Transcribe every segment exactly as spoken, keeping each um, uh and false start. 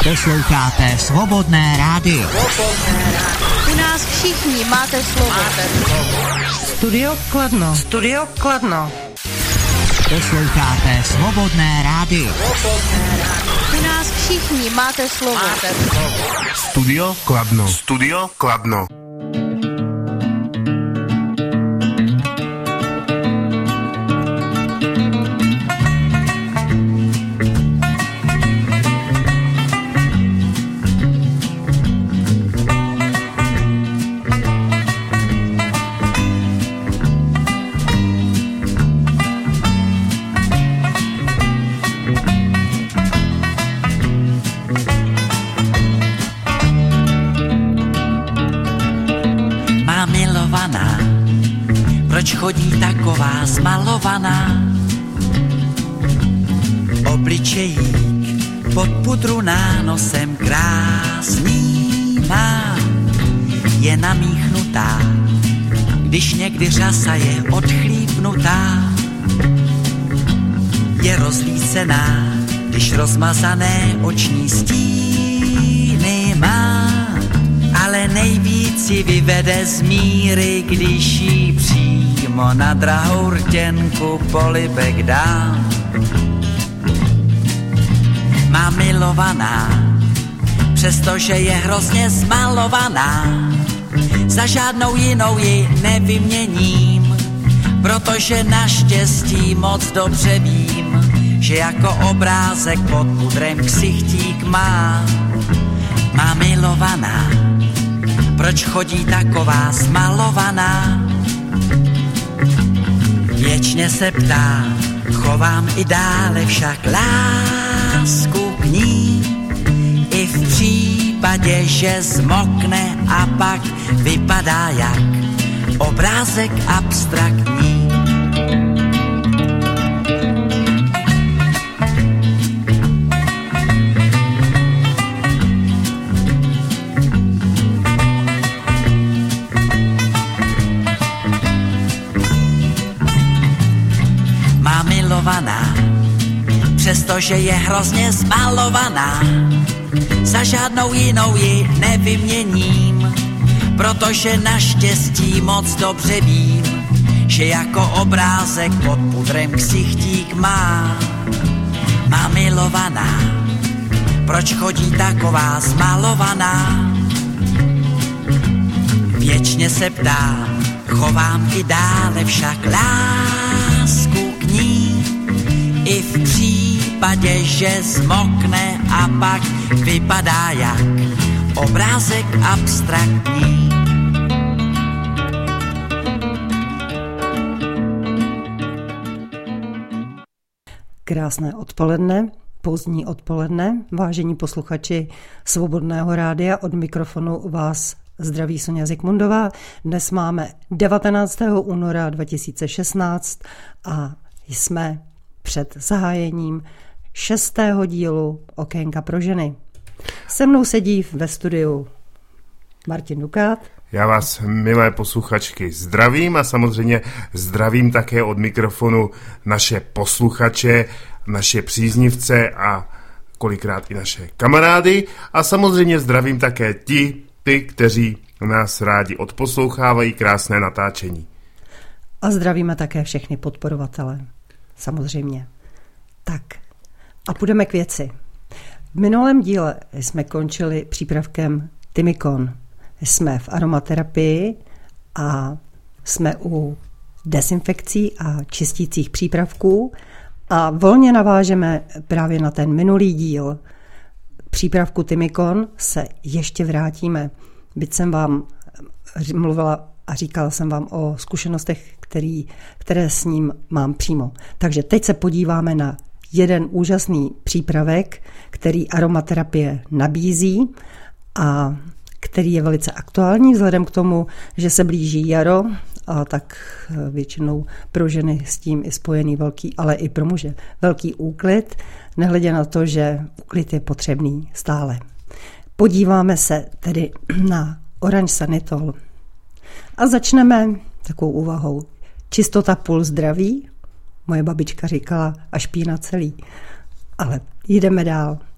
Posloucháte Svobodné rádio. U nás všichni máte slovo. Máte slovo. Studio Kladno. Studio Kladno. Posloucháte Svobodné rádio. U nás všichni máte slovo. Máte slovo. Studio Kladno. Studio Kladno. Proč chodí taková zmalovaná? Obličejík pod pudru nánosem krásný má, je namíchnutá, když někdy řasa je odchlípnutá. Je rozlícená, když rozmazané oční stíny má, ale nejvíc ji vyvede z míry, když jí přímo na drahou rtěnku polibek dám. Má milovaná, přestože je hrozně zmalovaná, za žádnou jinou ji nevyměním, protože naštěstí moc dobře vím, že jako obrázek pod pudrem ksichtík má. Má milovaná, proč chodí taková zmalovaná? Věčně se ptá, chovám i dále však lásku k ní, i v případě, že zmokne a pak vypadá jak obrázek abstraktní. Přestože je hrozně zmalovaná, za žádnou jinou ji nevyměním, protože naštěstí moc dobře vím, že jako obrázek pod pudrem ksichtík má. Má milovaná, proč chodí taková zmalovaná? Věčně se ptám, chovám i dále však lásku k ní, i v případě, že zmokne a pak vypadá jak obrázek abstraktní. Krásné odpoledne, pozdní odpoledne, vážení posluchači Svobodného rádia, od mikrofonu vás zdraví Soňa Zikmundová. Dnes máme devatenáctého února dva tisíce šestnáct a jsme před zahájením šestého dílu Okénka pro ženy. Se mnou sedí ve studiu Martin Dukát. Já vás, milé posluchačky, zdravím a samozřejmě zdravím také od mikrofonu naše posluchače, naše příznivce a kolikrát i naše kamarády. A samozřejmě zdravím také ti, ty, kteří nás rádi odposlouchávají krásné natáčení. A zdravíme také všechny podporovatele. Samozřejmě. Tak a půjdeme k věci. V minulém díle jsme končili přípravkem Tymikon. Jsme v aromaterapii a jsme u dezinfekcí a čistících přípravků a volně navážeme právě na ten minulý díl přípravku Tymikon se ještě vrátíme. Byť jsem vám mluvila a říkala jsem vám o zkušenostech, který, které s ním mám přímo. Takže teď se podíváme na jeden úžasný přípravek, který aromaterapie nabízí a který je velice aktuální vzhledem k tomu, že se blíží jaro, a tak většinou pro ženy s tím i spojený velký, ale i pro muže velký úklid, nehledě na to, že úklid je potřebný stále. Podíváme se tedy na Orange Sanitol a začneme takovou úvahou. Čistota půl zdraví, moje babička říkala, a špína celý. Ale jdeme dál.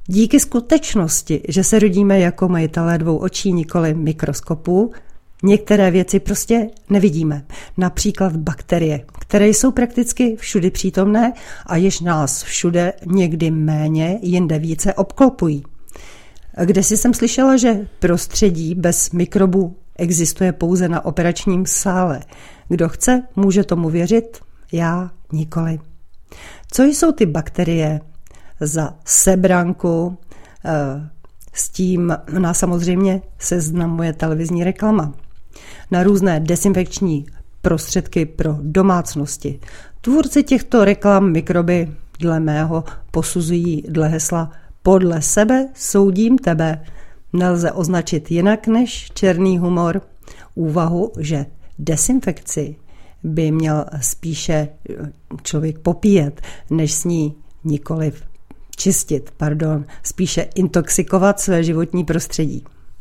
Díky skutečnosti, že se rodíme jako majitelé dvou očí, nikoli mikroskopů, některé věci prostě nevidíme. Například bakterie, které jsou prakticky všudy přítomné a jež nás všude někdy méně, jinde více obklopují. Kdesi jsem slyšela, že prostředí bez mikrobů existuje pouze na operačním sále. Kdo chce, může tomu věřit, já nikoli. Co jsou ty bakterie? Za sebranku, s tím nás samozřejmě seznamuje televizní reklama. Na různé dezinfekční prostředky pro domácnosti. Tvůrci těchto reklam mikroby dle mého posuzují dle hesla podle sebe soudím tebe. Nelze označit jinak než černý humor. Úvahu, že dezinfekci by měl spíše člověk popíjet, než s ní nikoliv čistit, pardon, spíše intoxikovat své životní prostředí.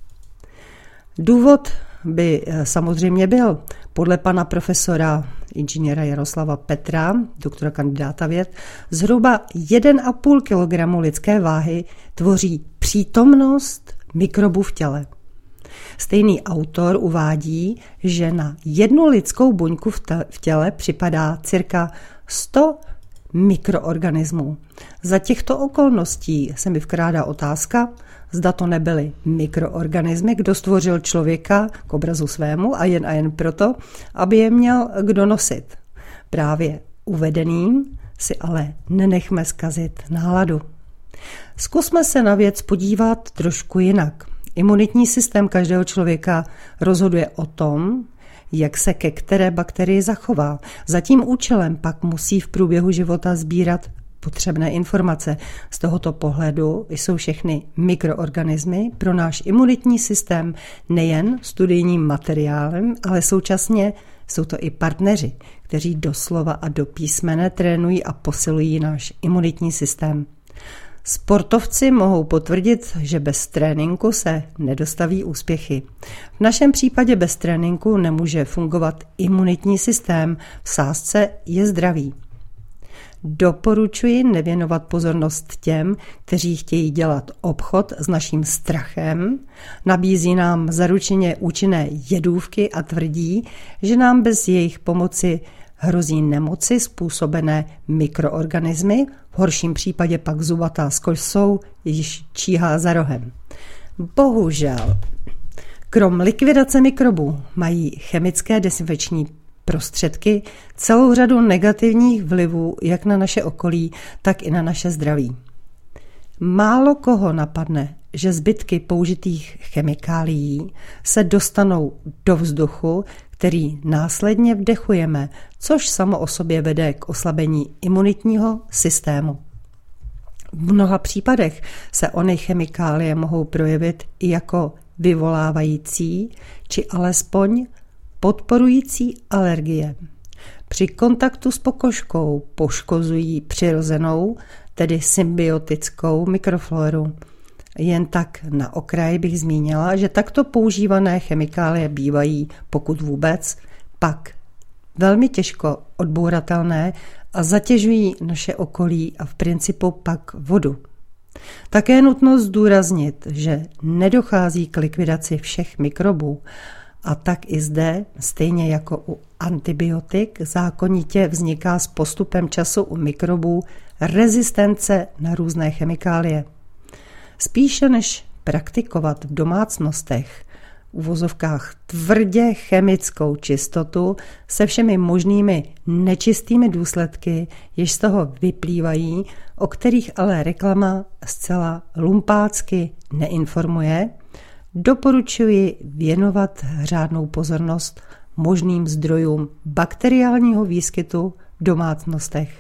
Důvod by samozřejmě byl podle pana profesora inženýra Jaroslava Petra, doktora kandidáta věd, zhruba jeden a půl kilogramu lidské váhy tvoří přítomnost mikrobů v těle. Stejný autor uvádí, že na jednu lidskou buňku v těle připadá cirka sto mikroorganismů. Za těchto okolností se mi vkrádá otázka, zda to nebyly mikroorganismy, kdo stvořil člověka k obrazu svému a jen a jen proto, aby je měl kdo nosit. Právě uvedeným si ale nenechme zkazit náladu. Zkusme se na věc podívat trošku jinak. Imunitní systém každého člověka rozhoduje o tom, jak se ke které bakterii zachová. Za tím účelem pak musí v průběhu života sbírat potřebné informace. Z tohoto pohledu jsou všechny mikroorganismy pro náš imunitní systém nejen studijním materiálem, ale současně jsou to i partneři, kteří doslova a do písmene trénují a posilují náš imunitní systém. Sportovci mohou potvrdit, že bez tréninku se nedostaví úspěchy. V našem případě bez tréninku nemůže fungovat imunitní systém, v sázce je zdravý. Doporučuji nevěnovat pozornost těm, kteří chtějí dělat obchod s naším strachem, nabízí nám zaručeně účinné jedůvky a tvrdí, že nám bez jejich pomoci hrozí nemoci způsobené mikroorganismy, v horším případě pak zubatá s kosou již číhá za rohem. Bohužel, krom likvidace mikrobů mají chemické dezinfekční prostředky celou řadu negativních vlivů jak na naše okolí, tak i na naše zdraví. Málo koho napadne, že zbytky použitých chemikálií se dostanou do vzduchu, který následně vdechujeme, což samo o sobě vede k oslabení imunitního systému. V mnoha případech se ony chemikálie mohou projevit i jako vyvolávající či alespoň podporující alergie. Při kontaktu s pokožkou poškozují přirozenou, tedy symbiotickou mikrofloru. Jen tak na okraj bych zmínila, že takto používané chemikálie bývají, pokud vůbec, pak velmi těžko odbouratelné a zatěžují naše okolí a v principu pak vodu. Také je nutno zdůraznit, že nedochází k likvidaci všech mikrobů, a tak i zde, stejně jako u antibiotik, zákonitě vzniká s postupem času u mikrobů rezistence na různé chemikálie. Spíše než praktikovat v domácnostech, v uvozovkách tvrdě chemickou čistotu se všemi možnými nečistými důsledky, jež z toho vyplývají, o kterých ale reklama zcela lumpácky neinformuje, doporučuji věnovat řádnou pozornost možným zdrojům bakteriálního výskytu v domácnostech.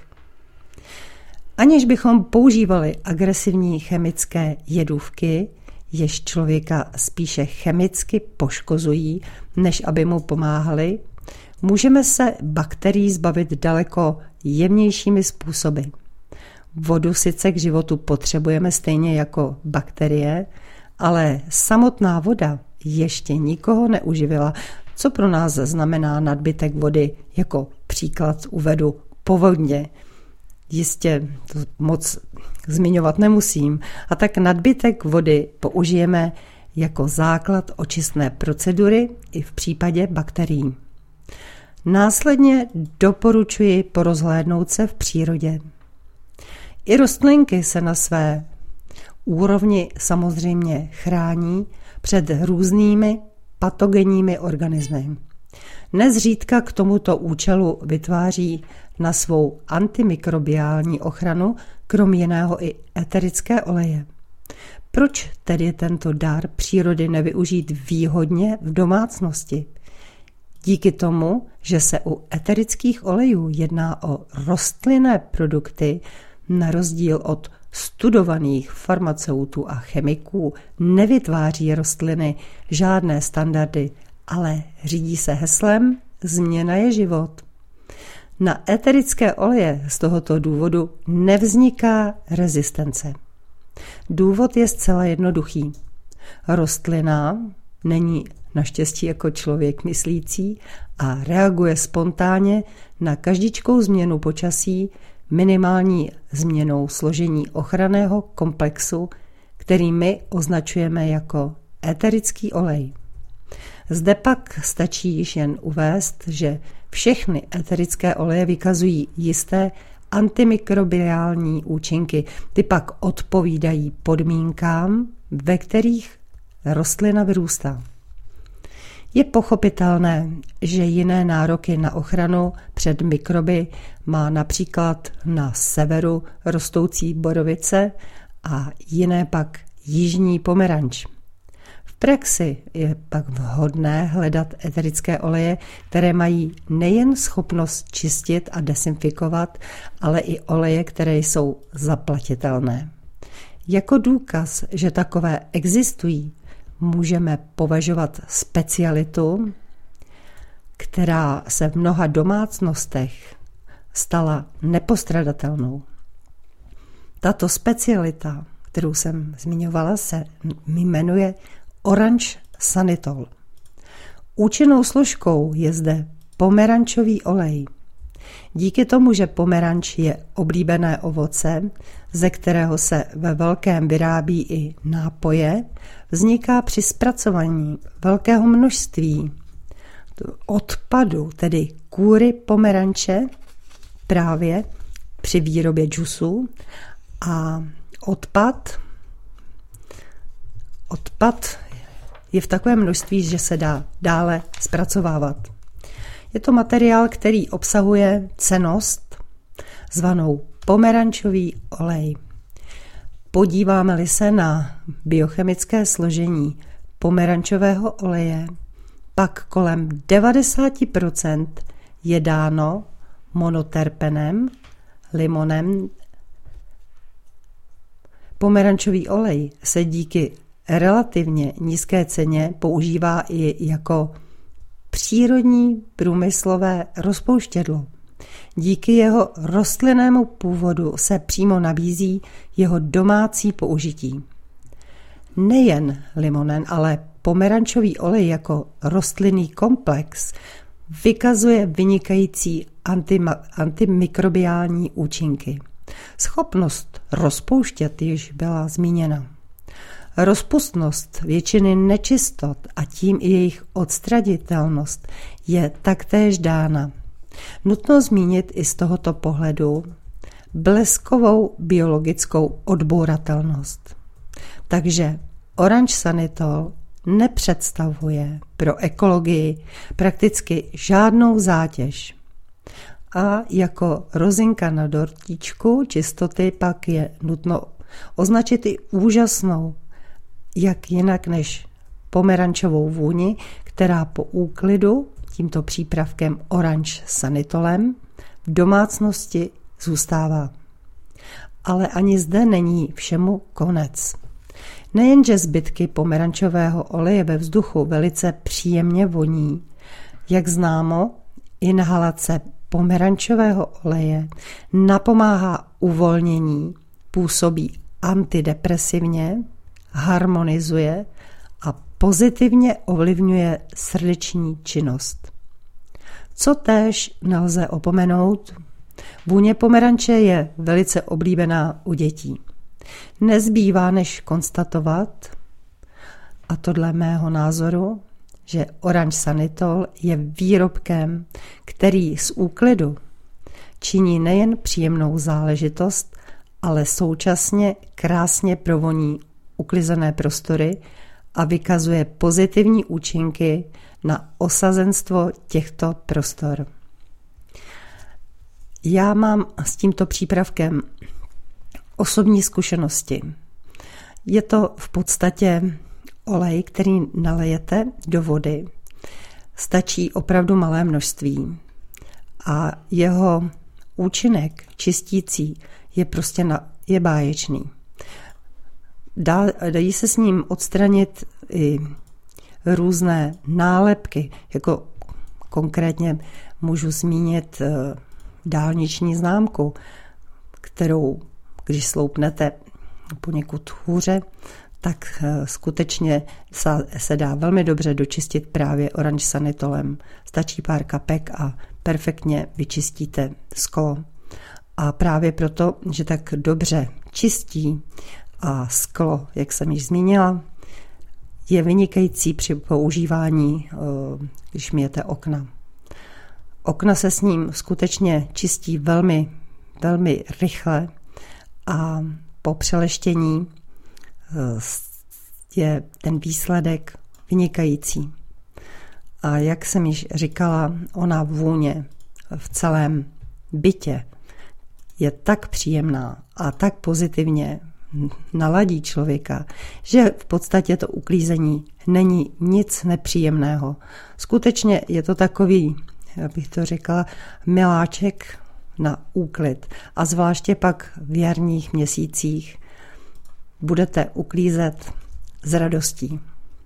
Aniž bychom používali agresivní chemické jedůvky, jež člověka spíše chemicky poškozují, než aby mu pomáhali, můžeme se bakterií zbavit daleko jemnějšími způsoby. Vodu sice k životu potřebujeme stejně jako bakterie, ale samotná voda ještě nikoho neuživila, co pro nás znamená nadbytek vody. Jako příklad uvedu povodně. jistě to moc zmiňovat nemusím, a tak nadbytek vody použijeme jako základ očistné procedury i v případě bakterií. Následně doporučuji porozhlédnout se v přírodě. I rostlinky se na své úrovni samozřejmě chrání před různými patogenními organismy. Nezřídka k tomuto účelu vytváří na svou antimikrobiální ochranu krom jiného i eterické oleje. Proč tedy tento dar přírody nevyužít výhodně v domácnosti? Díky tomu, že se u eterických olejů jedná o rostlinné produkty, na rozdíl od studovaných farmaceutů a chemiků, nevytváří rostliny žádné standardy, ale řídí se heslem změna je život. Na eterické oleje z tohoto důvodu nevzniká rezistence. Důvod je zcela jednoduchý. Rostlina není naštěstí jako člověk myslící a reaguje spontánně na každičkou změnu počasí minimální změnou složení ochranného komplexu, který my označujeme jako eterický olej. Zde pak stačí již jen uvést, že všechny eterické oleje vykazují jisté antimikrobiální účinky. Ty pak odpovídají podmínkám, ve kterých rostlina vyrůstá. Je pochopitelné, že jiné nároky na ochranu před mikroby má například na severu rostoucí borovice a jiné pak jižní pomeranč. V praxi je pak vhodné hledat eterické oleje, které mají nejen schopnost čistit a dezinfikovat, ale i oleje, které jsou zaplatitelné. Jako důkaz, že takové existují, můžeme považovat specialitu, která se v mnoha domácnostech stala nepostradatelnou. Tato specialita, kterou jsem zmiňovala, se jmenuje Orange Sanitol. Účinnou složkou je zde pomerančový olej. Díky tomu, že pomeranč je oblíbené ovoce, ze kterého se ve velkém vyrábí i nápoje, vzniká při zpracování velkého množství odpadu, tedy kůry pomeranče, právě při výrobě džusu, a odpad, odpad je v takovém množství, že se dá dále zpracovávat. Je to materiál, který obsahuje cennost zvanou pomerančový olej. Podíváme-li se na biochemické složení pomerančového oleje, pak kolem devadesát procent je dáno monoterpenem, limonem. Pomerančový olej se díky relativně nízké ceně používá i jako přírodní průmyslové rozpouštědlo. Díky jeho rostlinnému původu se přímo nabízí jeho domácí použití. Nejen limonen, ale pomerančový olej jako rostlinný komplex vykazuje vynikající antima, antimikrobiální účinky. Schopnost rozpouštět již byla zmíněna. Rozpustnost většiny nečistot a tím i jejich odstranitelnost je taktéž dána. Nutno zmínit i z tohoto pohledu bleskovou biologickou odbouratelnost. Takže Orange Sanitol nepředstavuje pro ekologii prakticky žádnou zátěž. A jako rozinka na dortíčku čistoty pak je nutno označit i úžasnou, jak jinak než pomerančovou vůni, která po úklidu tímto přípravkem Orange Sanitolem v domácnosti zůstává. Ale ani zde není všemu konec. Nejenže zbytky pomerančového oleje ve vzduchu velice příjemně voní, jak známo, inhalace pomerančového oleje napomáhá uvolnění, působí antidepresivně, harmonizuje a pozitivně ovlivňuje srdeční činnost. Co též nelze opomenout, Vůně pomeranče je velice oblíbená u dětí. Nezbývá než konstatovat, a to dle mého názoru, že Orange Sanitol je výrobkem, který z úklidu činí nejen příjemnou záležitost, ale současně krásně provoní uklizené prostory a vykazuje pozitivní účinky na osazenstvo těchto prostor. Já mám s tímto přípravkem osobní zkušenosti. Je to v podstatě olej, který nalejete do vody. Stačí opravdu malé množství a jeho účinek čistící je prostě na, je báječný. Dá, dají se s ním odstranit i různé nálepky, jako konkrétně můžu zmínit dálniční známku, kterou, když sloupnete poněkud hůře, tak skutečně se dá velmi dobře dočistit právě Orange Sanitolem. Stačí pár kapek a perfektně vyčistíte sklo. A právě proto, že tak dobře čistí a sklo, jak jsem již zmínila, je vynikající při používání, když myjete okna. Okna se s ním skutečně čistí velmi, velmi rychle a po přeleštění je ten výsledek vynikající. A jak jsem již říkala, ona vůně v celém bytě je tak příjemná a tak pozitivně naladí člověka, že v podstatě to uklízení není nic nepříjemného. Skutečně je to takový, jak bych to řekla, miláček na úklid. A zvláště pak v jarních měsících budete uklízet s radostí.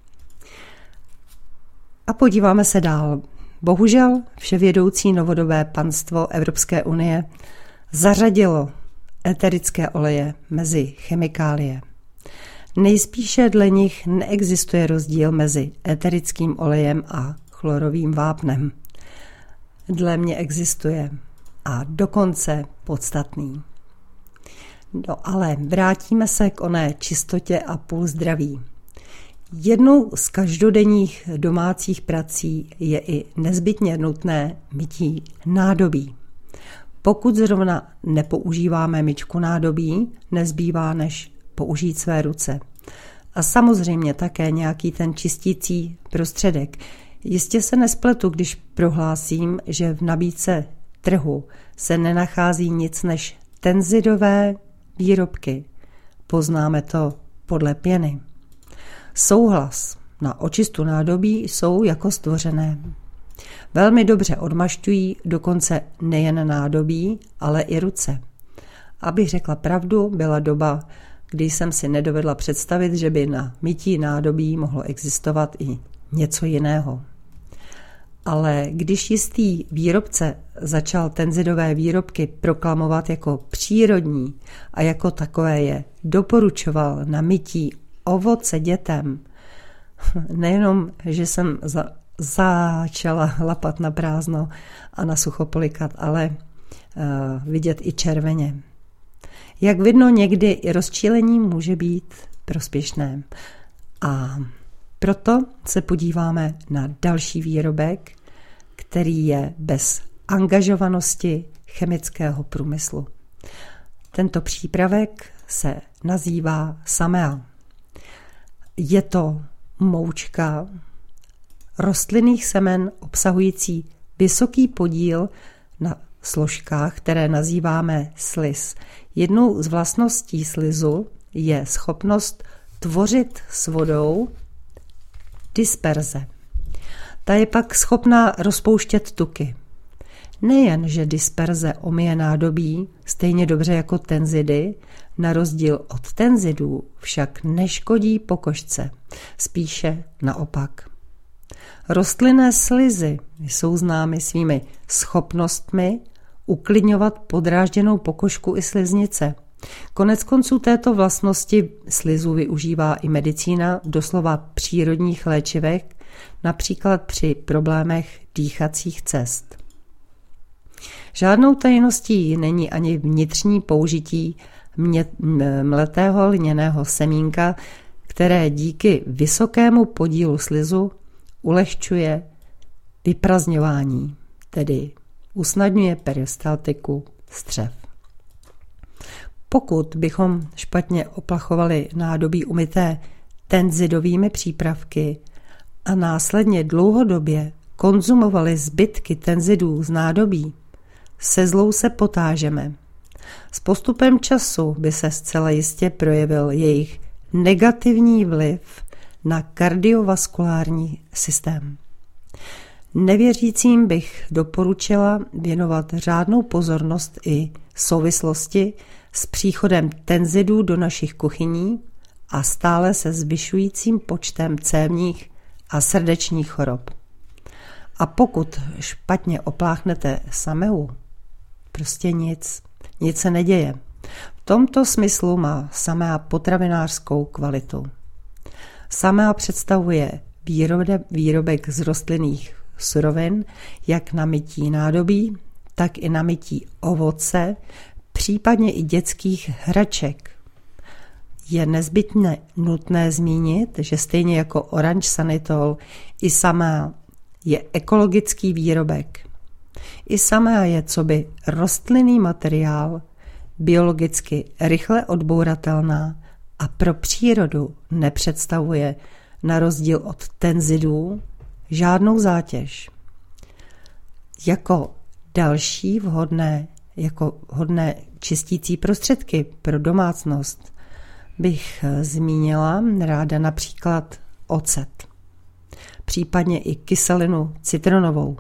A podíváme se dál. Bohužel vševědoucí novodobé panstvo Evropské unie zařadilo eterické oleje mezi chemikálie. Nejspíše dle nich neexistuje rozdíl mezi eterickým olejem a chlorovým vápnem. Dle mě existuje a dokonce podstatný. No ale vrátíme se k oné čistotě a půl zdraví. Jednou z každodenních domácích prací je i nezbytně nutné mytí nádobí. Pokud zrovna nepoužíváme myčku nádobí, nezbývá než použít své ruce. A samozřejmě také nějaký ten čistící prostředek. Jistě se nespletu, když prohlásím, že v nabídce trhu se nenachází nic než tenzidové výrobky. Poznáme to podle pěny. Souhlas na očistu nádobí jsou jako stvořené. Velmi dobře odmašťují dokonce nejen nádobí, ale i ruce. Abych řekla pravdu, byla doba, kdy jsem si nedovedla představit, že by na mytí nádobí mohlo existovat i něco jiného. Ale když jistý výrobce začal tenzidové výrobky proklamovat jako přírodní a jako takové je doporučoval na mytí ovoce dětem, nejenom, že jsem za, začala lapat na prázdno a na sucho polikat, ale uh, vidět i červeně. Jak vidno, někdy i rozčílení může být prospěšné. A proto se podíváme na další výrobek, který je bez angažovanosti chemického průmyslu. Tento přípravek se nazývá Samea. Je to moučka rostlinných semen obsahující vysoký podíl na složkách, které nazýváme sliz. Jednou z vlastností slizu je schopnost tvořit s vodou disperze. Ta je pak schopná rozpouštět tuky. Nejen, že disperze omije nádobí stejně dobře jako tenzidy, na rozdíl od tenzidů však neškodí pokožce, spíše naopak. Rostlinné slizy jsou známy svými schopnostmi uklidňovat podrážděnou pokožku i sliznice. Konec konců této vlastnosti slizu využívá i medicína doslova přírodních léčivek, například při problémech dýchacích cest. Žádnou tajností není ani vnitřní použití mě, mletého lněného semínka, které díky vysokému podílu slizu ulehčuje vyprazňování, tedy usnadňuje peristaltiku střev. Pokud bychom špatně oplachovali nádobí umyté tenzidovými přípravky a následně dlouhodobě konzumovali zbytky tenzidů z nádobí, se zlou se potážeme. S postupem času by se zcela jistě projevil jejich negativní vliv na kardiovaskulární systém. Nevěřícím bych doporučila věnovat řádnou pozornost i souvislosti s příchodem tenzidů do našich kuchyní a stále se zvyšujícím počtem cévních a srdečních chorob. A pokud špatně opláchnete sameu, prostě nic, nic se neděje. V tomto smyslu má samea potravinářskou kvalitu. Samea představuje výrobek z rostlinných surovin, jak na mytí nádobí, tak i na mytí ovoce, případně i dětských hraček. Je nezbytně nutné zmínit, že stejně jako Orange Sanitol, i samea je ekologický výrobek. I samea je coby rostlinný materiál, biologicky rychle odbouratelná a pro přírodu nepředstavuje, na rozdíl od tenzidů, žádnou zátěž. Jako další vhodné, jako vhodné čistící prostředky pro domácnost bych zmínila ráda například ocet, případně i kyselinu citronovou.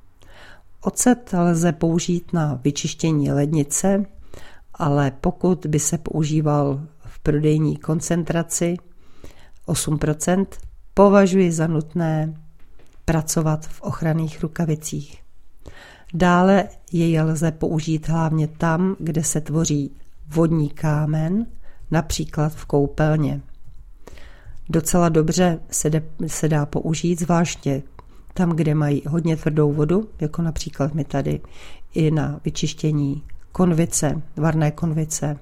Ocet lze použít na vyčištění lednice, ale pokud by se používal v prodejní koncentraci osm procent, považuji za nutné pracovat v ochranných rukavicích. Dále jej lze použít hlavně tam, kde se tvoří vodní kámen, například v koupelně. Docela dobře se, de, se dá použít, zvláště tam, kde mají hodně tvrdou vodu, jako například my tady, i na vyčištění konvice, varné konvice,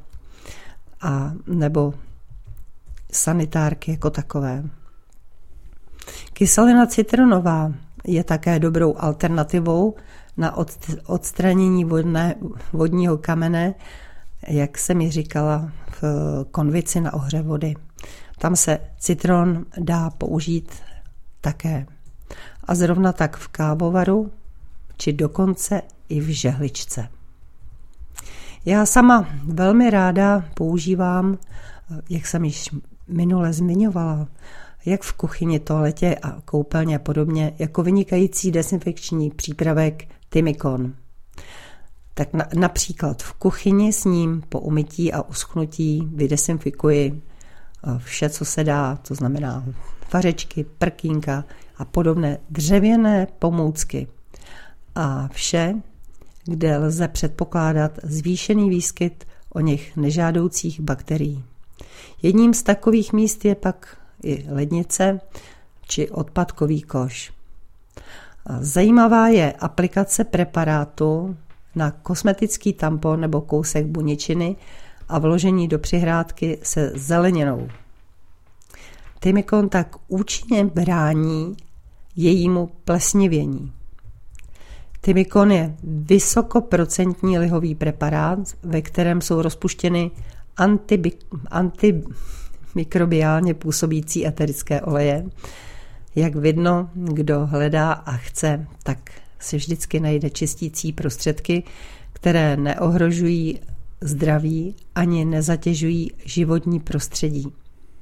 a nebo sanitárky jako takové. Kyselina citronová je také dobrou alternativou na odstranění vodné, vodního kamene, jak jsem mi říkala, v konvici na ohře vody. Tam se citron dá použít také. A zrovna tak v kávovaru, či dokonce i v žehličce. Já sama velmi ráda používám, jak jsem již minule zmiňovala, jak v kuchyni, toaletě a koupelně a podobně, jako vynikající dezinfekční přípravek Tymicon. Tak na, například v kuchyni s ním po umytí a uschnutí vydesinfikuji vše, co se dá, to znamená vařečky, prkínka a podobné dřevěné pomůcky. A vše, kde lze předpokládat zvýšený výskyt o něch nežádoucích bakterií. Jedním z takových míst je pak i lednice či odpadkový koš. Zajímavá je aplikace preparátu na kosmetický tampon nebo kousek buničiny a vložení do přihrádky se zeleninou. Tymicon tak účinně brání jejímu plesnivění. Tymicon je vysokoprocentní lihový preparát, ve kterém jsou rozpuštěny antibi- antimikrobiálně působící eterické oleje. Jak vidno, kdo hledá a chce, tak si vždycky najde čistící prostředky, které neohrožují zdraví ani nezatěžují životní prostředí.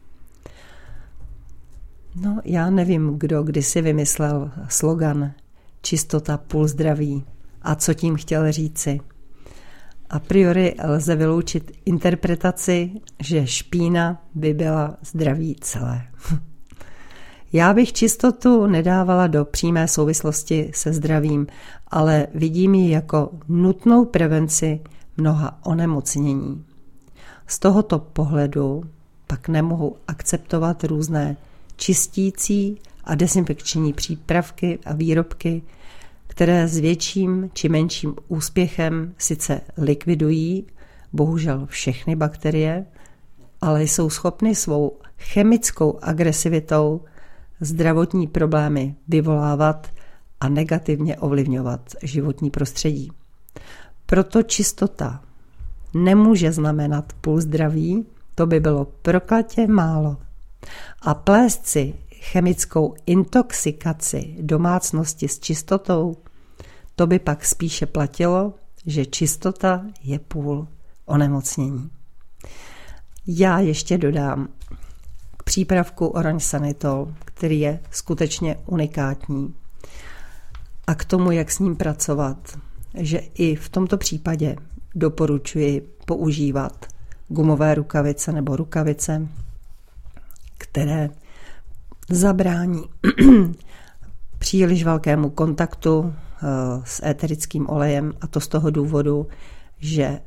No, já nevím, kdo kdysi vymyslel slogan čistota půl zdraví a co tím chtěl říci. A priori lze vyloučit interpretaci, že špína by byla zdraví celé. Já bych čistotu nedávala do přímé souvislosti se zdravím, ale vidím ji jako nutnou prevenci mnoha onemocnění. Z tohoto pohledu pak nemohu akceptovat různé čistící a dezinfekční přípravky a výrobky, které s větším či menším úspěchem sice likvidují bohužel všechny bakterie, ale jsou schopny svou chemickou agresivitou zdravotní problémy vyvolávat a negativně ovlivňovat životní prostředí. Proto čistota nemůže znamenat půl zdraví, to by bylo prokletě málo. A plést si chemickou intoxikaci domácnosti s čistotou, to by pak spíše platilo, že čistota je půl onemocnění. Já ještě dodám k přípravku Orange Sanitol, který je skutečně unikátní, a k tomu, jak s ním pracovat, že i v tomto případě doporučuji používat gumové rukavice nebo rukavice, které zabrání příliš velkému kontaktu s éterickým olejem, a to z toho důvodu, že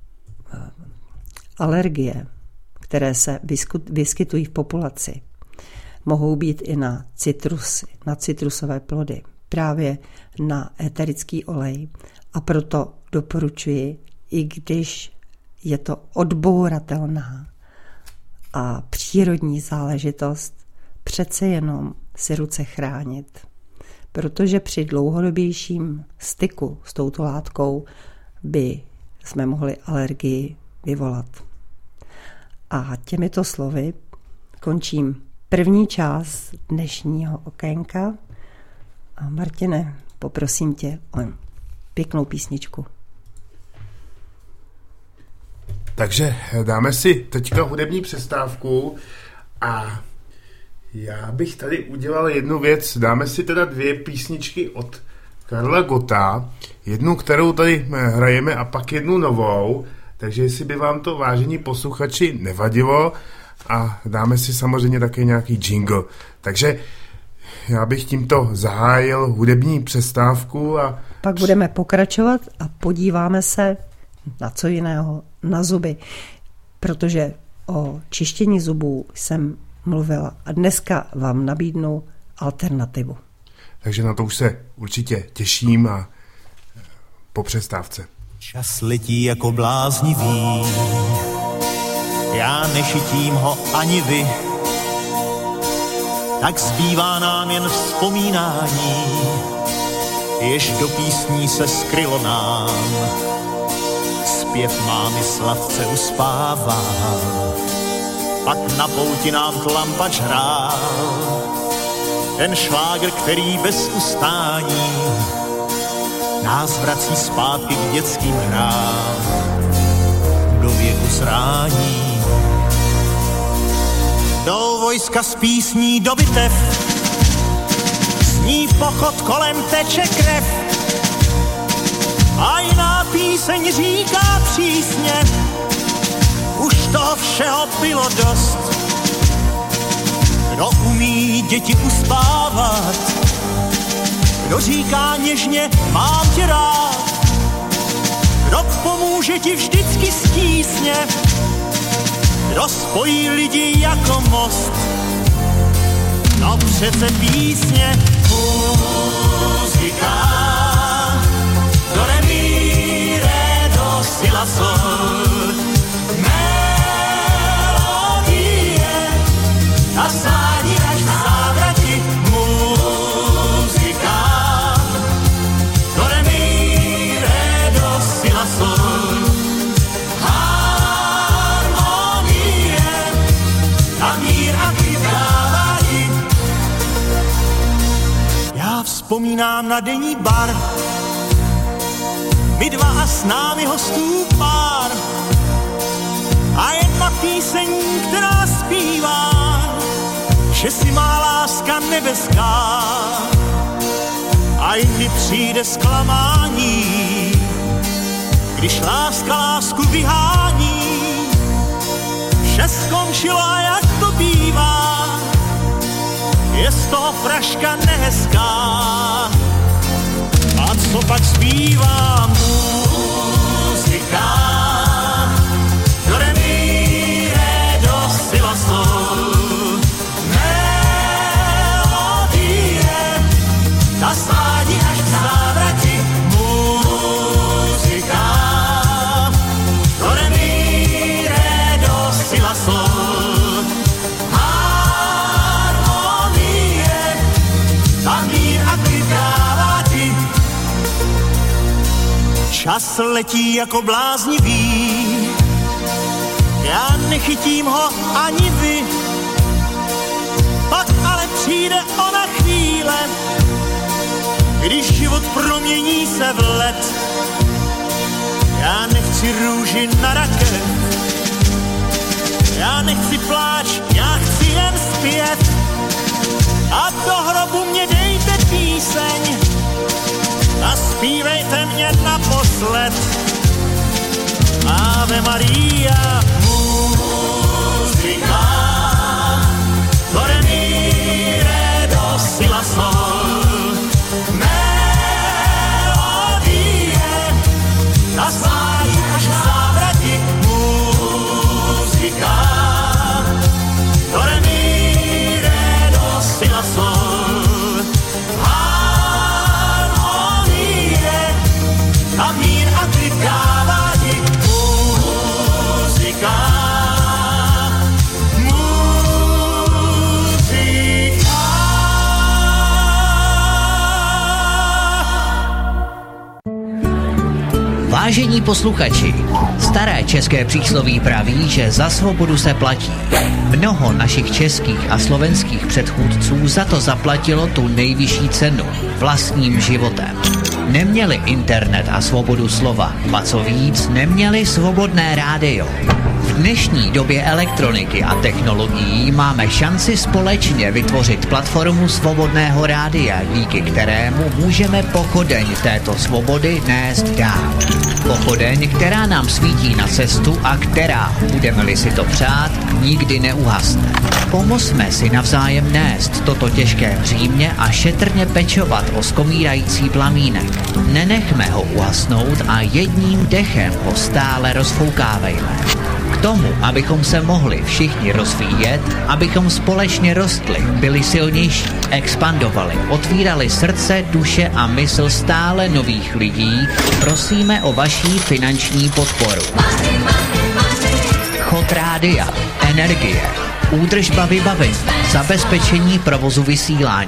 alergie, které se vyskytují v populaci, mohou být i na citrusy, na citrusové plody, právě na éterický olej. A proto doporučuji, i když je to odbouratelná a přírodní záležitost, přece jenom si ruce chránit. Protože při dlouhodobějším styku s touto látkou by jsme mohli alergii vyvolat. A těmito slovy končím první část dnešního okénka. A Martine, poprosím tě o pěknou písničku. Takže dáme si teďka hudební přestávku a já bych tady udělal jednu věc. Dáme si teda dvě písničky od Karla Gotta. Jednu, kterou tady hrajeme, a pak jednu novou. Takže jestli by vám to, vážení posluchači, nevadilo, a dáme si samozřejmě také nějaký jingle. Takže já bych tímto zahájil hudební přestávku a pak budeme pokračovat a podíváme se na co jiného, na zuby, protože o čištění zubů jsem mluvila a dneska vám nabídnu alternativu. Takže na to už se určitě těším a po přestávce. Čas letí jako bláznivý, já nešitím ho ani vy, tak zbývá nám jen vzpomínání, jež do písní se skrylo nám. Zpěv mámy sladce uspává, pak na pouti nám tlampač hrál, ten šlágr, který bez ustání nás vrací zpátky k dětským hrám, do věku srání. Do vojska s písní do bitev, zní pochod, kolem teče krev, a jiná píseň říká přísně, už toho všeho bylo dost. Kdo umí děti uspávat, kdo říká něžně, mám tě rád, kdo pomůže ti vždycky z tísně, kdo spojí lidi jako most, no přece písně. Muzika, do re mi re do si la sol, melodie, a sádí až v závrati. Muzika, do re mi re do si la sol, harmonie, a mír a klid dávají. Já vzpomínám na denní bar, my dva a s námi hostů pár, a jedna píseň, která zpívá, že si má láska nebeská, a jindy přijde zklamání, když láska lásku vyhání. Vše skončilo a jak to bývá, je z toho fraška nehezká. A co pak zpívá muzika, do re mi re do si la sol, melodie, ta svádí až k závrati. čas letí jako bláznivý, já nechytím ho ani vy. Pak ale přijde ona chvíle, když život promění se v led. Já nechci růži na rakev, já nechci pláč, já chci jen zpěv. A do hrobu mě dejte píseň a zpívejte mě naposled. Ave Maria, muzika, dore mi re do si la sol, melodie, ta svádí až závrati, muzika, dore mi re do si la sol, harmonie, a mír a klid dává ti, muzika. Vážení posluchači, staré české přísloví praví, že za svobodu se platí. Mnoho našich českých a slovenských předchůdců za to zaplatilo tu nejvyšší cenu, vlastním životem. Neměli internet a svobodu slova, a co víc, neměli svobodné rádio. V dnešní době elektroniky a technologií máme šanci společně vytvořit platformu svobodného rádia, díky kterému můžeme pochodeň této svobody nést dál. Pochodeň, která nám svítí na cestu a která, budeme-li si to přát, nikdy neuhasne. Pomozme si navzájem nést toto těžké břímě a šetrně pečovat o skomírající plamínek. Nenechme ho uhasnout a jedním dechem ho stále rozfoukávejme. K tomu, abychom se mohli všichni rozvíjet, abychom společně rostli, byli silnější, expandovali, otvírali srdce, duše a mysl stále nových lidí, prosíme o vaší finanční podporu. Chod rádia, energie, údržba vybavení, zabezpečení provozu vysílání,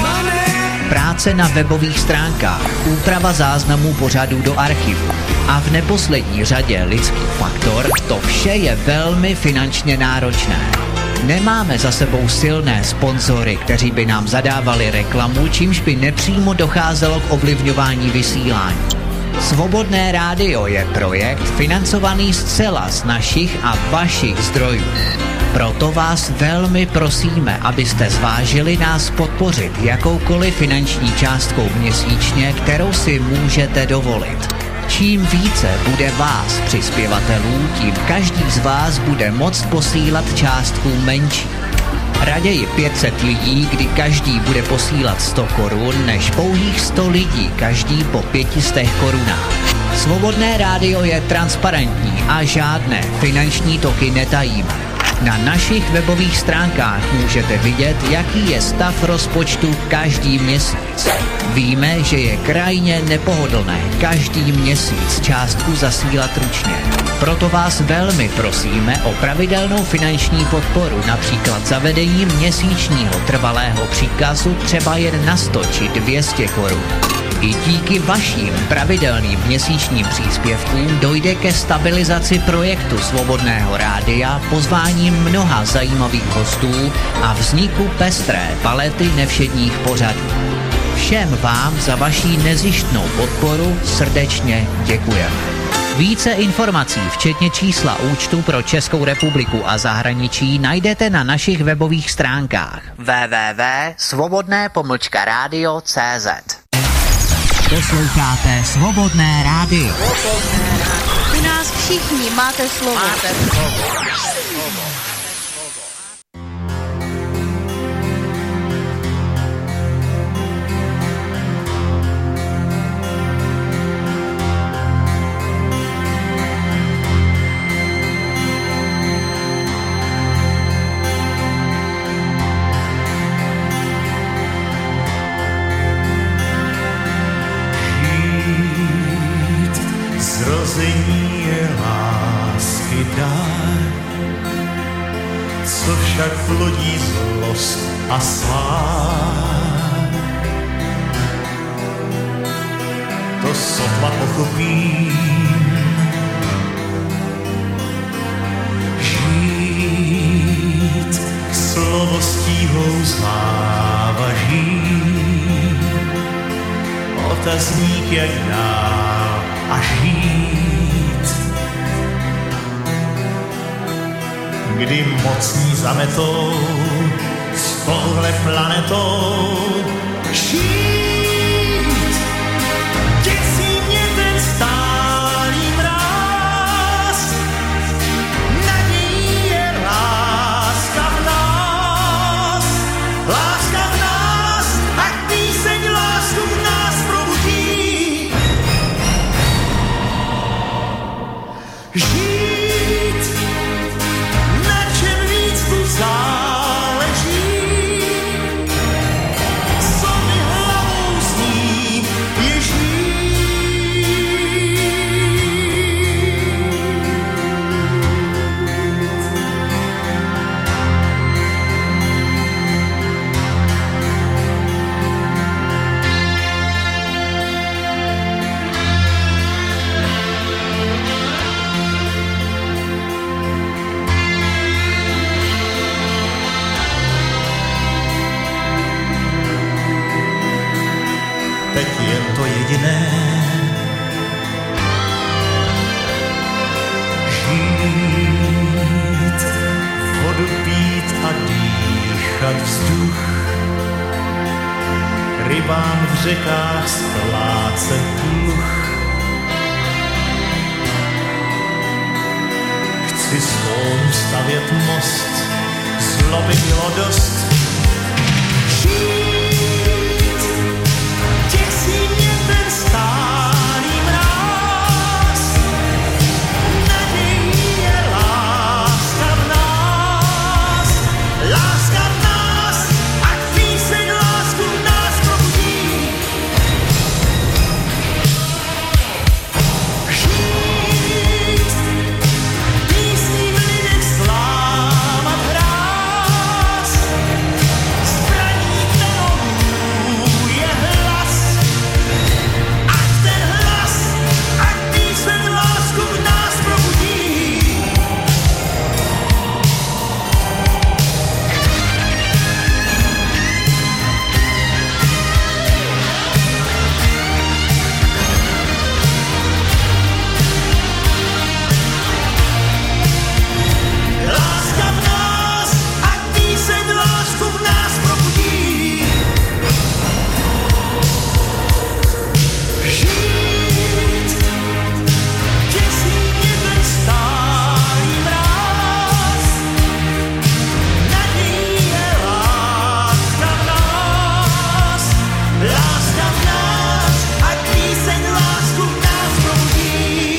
práce na webových stránkách, úprava záznamů pořadů do archivu a v neposlední řadě lidský faktor, to vše je velmi finančně náročné. Nemáme za sebou silné sponzory, kteří by nám zadávali reklamu, čímž by nepřímo docházelo k ovlivňování vysílání. Svobodné rádio je projekt financovaný zcela z našich a vašich zdrojů. Proto vás velmi prosíme, abyste zvážili nás podpořit jakoukoliv finanční částkou měsíčně, kterou si můžete dovolit. Čím více bude vás přispěvatelů, tím každý z vás bude moct posílat částku menší. Raději pět set lidí, kdy každý bude posílat sto korun, než pouhých sto lidí, každý po pětistech korunách. Svobodné rádio je transparentní a žádné finanční toky netajíme. Na našich webových stránkách můžete vidět, jaký je stav rozpočtu každý měsíc. Víme, že je krajně nepohodlné každý měsíc částku zasílat ručně. Proto vás velmi prosíme o pravidelnou finanční podporu, například zavedením měsíčního trvalého příkazu třeba jen na sto či dvě stě korun. I díky vašim pravidelným měsíčním příspěvkům dojde ke stabilizaci projektu Svobodného rádia, pozváním mnoha zajímavých hostů a vzniku pestré palety nevšedních pořadů. Všem vám za vaši nezištnou podporu srdečně děkujeme. Více informací, včetně čísla účtu pro Českou republiku a zahraničí, najdete na našich webových stránkách w w w tečka svobodné pomlčka rádio tečka cé zet. Posloucháte Svobodné rádio. U nás všichni máte slovo. Máte slovo. Zrození je lásky dár, co však plodí zlost a svár. to sotva pochopím. Žít slovo stíhou závaží, otazník jak dál a žít. Kdy mocní zametou s touhle planetou žít. Děsí mě ten stálý mráz, nadějí je láska v nás, láska v nás, ať píseň lásku v nás probudí. Žít, na čem víc tu záleží, co mi hlavou sní je žít. Teď je to jediné, žít, vodu pít a dýchat vzduch, rybám v řekách splácet dluh. Chci s tou stavět most, zloby bylo dost. Děsí mě ten stálý mráz, nadějí je láska v nás, láska v nás, ať píseň lásku v nás probudí. Žít, písní v lidech slámat hráz, zbraní kanonů je hlas, ať ten hlas, ať píseň lásku v nás probudí. Láska v nás, ať píseň lásku v nás probudí. Žít, děsí mě ten stálý mráz, nadějí je láska v nás, láska v nás, ať píseň lásku v nás probudí.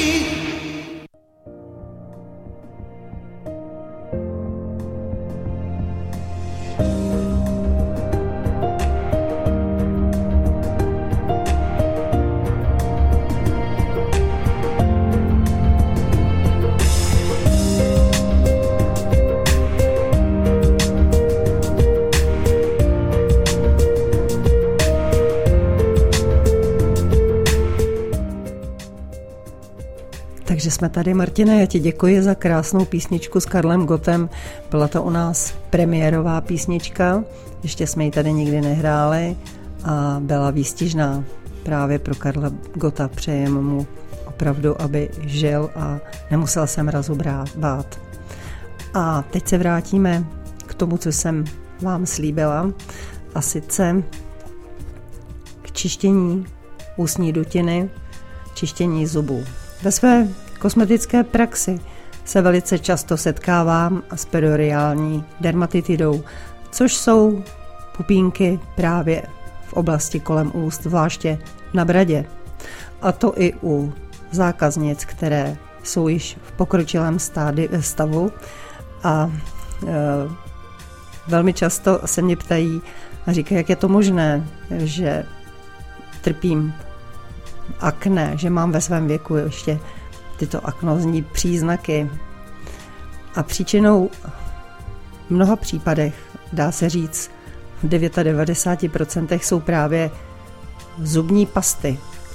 Takže jsme tady, Martine, já ti děkuji za krásnou písničku s Karlem Gottem. Byla to u nás premiérová písnička, ještě jsme ji tady nikdy nehráli a byla výstižná právě pro Karla Gotta. Přejeme mu opravdu, aby žil a nemusel se mrazu bát. A teď se vrátíme k tomu, co jsem vám slíbila, a sice k čištění ústní dutiny, čištění zubů. Ve své kosmetické praxi se velice často setkávám s perioriální dermatitidou, což jsou pupínky právě v oblasti kolem úst, zvláště na bradě. A to i u zákaznic, které jsou již v pokročilém stádi, stavu a e, velmi často se mě ptají a říkají, jak je to možné, že trpím akné, že mám ve svém věku ještě tyto aknózní příznaky. A příčinou v mnoha případech, dá se říct, v devadesát devět procent jsou právě zubní pasty,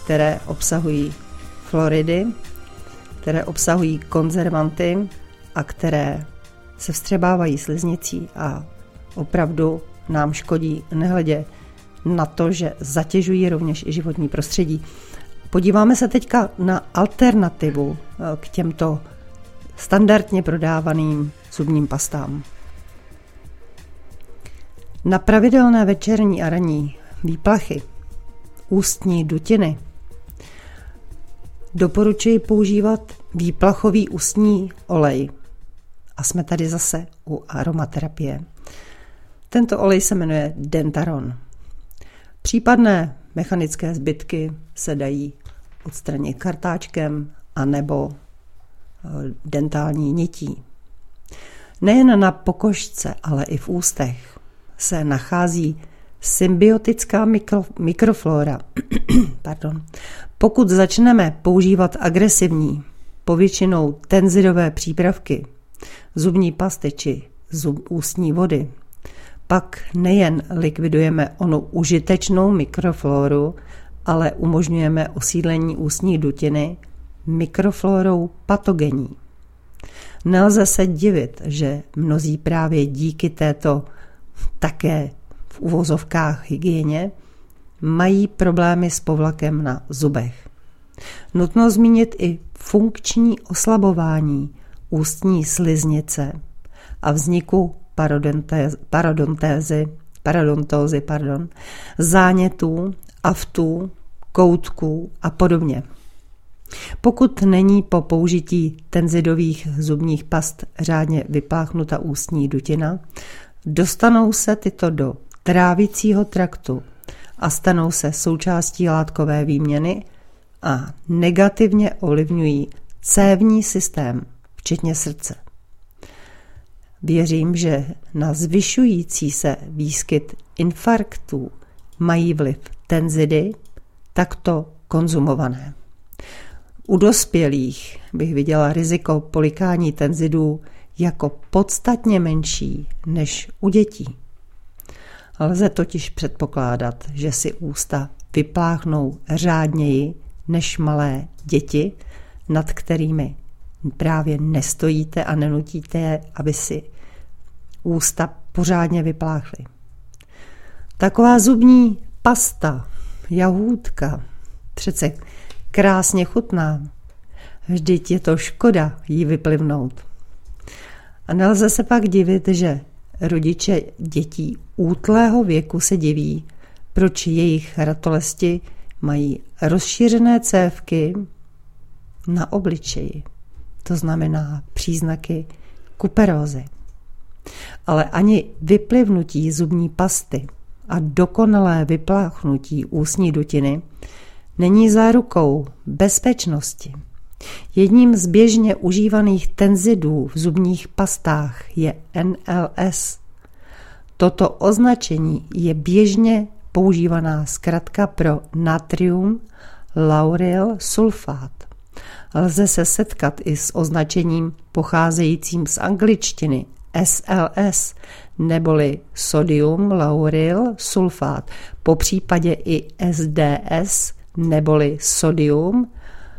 které obsahují fluoridy, které obsahují konzervanty a které se vstřebávají sliznicí a opravdu nám škodí, nehledě na to, že zatěžují rovněž i životní prostředí. Podíváme se teďka na alternativu k těmto standardně prodávaným zubním pastám. Na pravidelné večerní a ranní výplachy, ústní dutiny, doporučuji používat výplachový ústní olej. A jsme tady zase u aromaterapie. Tento olej se jmenuje Dentaron. Případné mechanické zbytky se dají odstranit kartáčkem anebo dentální nití. Nejen na pokožce, ale i v ústech se nachází symbiotická mikro, mikroflora. Pardon. Pokud začneme používat agresivní, povětšinou tenzidové přípravky, zubní pasty či zub, ústní vody, pak nejen likvidujeme onu užitečnou mikrofloru, ale umožňujeme osídlení ústní dutiny mikroflorou patogenní. Nelze se divit, že mnozí právě díky této také v uvozovkách hygieně mají problémy s povlakem na zubech. Nutno zmínit i funkční oslabování ústní sliznice a vzniku parodontézy, parodontózy, pardon, zánětů, aftů, koutků a podobně. Pokud není po použití tenzidových zubních past řádně vypláchnuta ústní dutina, dostanou se tyto do trávicího traktu a stanou se součástí látkové výměny a negativně ovlivňují cévní systém, včetně srdce. Věřím, že na zvyšující se výskyt infarktů mají vliv tenzidy takto konzumované. U dospělých bych viděla riziko polikání tenzidů jako podstatně menší než u dětí. Lze totiž předpokládat, že si ústa vypláchnou řádněji než malé děti, nad kterými právě nestojíte a nenutíte je, aby si ústa pořádně vypláchly. Taková zubní pasta, jahůdka, přece krásně chutná, vždyť je to škoda jí vyplivnout. A nelze se pak divit, že rodiče dětí útlého věku se diví, proč jejich ratolesti mají rozšířené cévky na obličeji. To znamená příznaky kuperózy. Ale ani vyplivnutí zubní pasty a dokonalé vypláchnutí ústní dutiny není zárukou bezpečnosti. Jedním z běžně užívaných tenzidů v zubních pastách je N L S. Toto označení je běžně používaná zkratka pro natrium lauryl sulfát. Lze se setkat i s označením pocházejícím z angličtiny S L S neboli sodium lauryl sulfát, po případě i S D S neboli sodium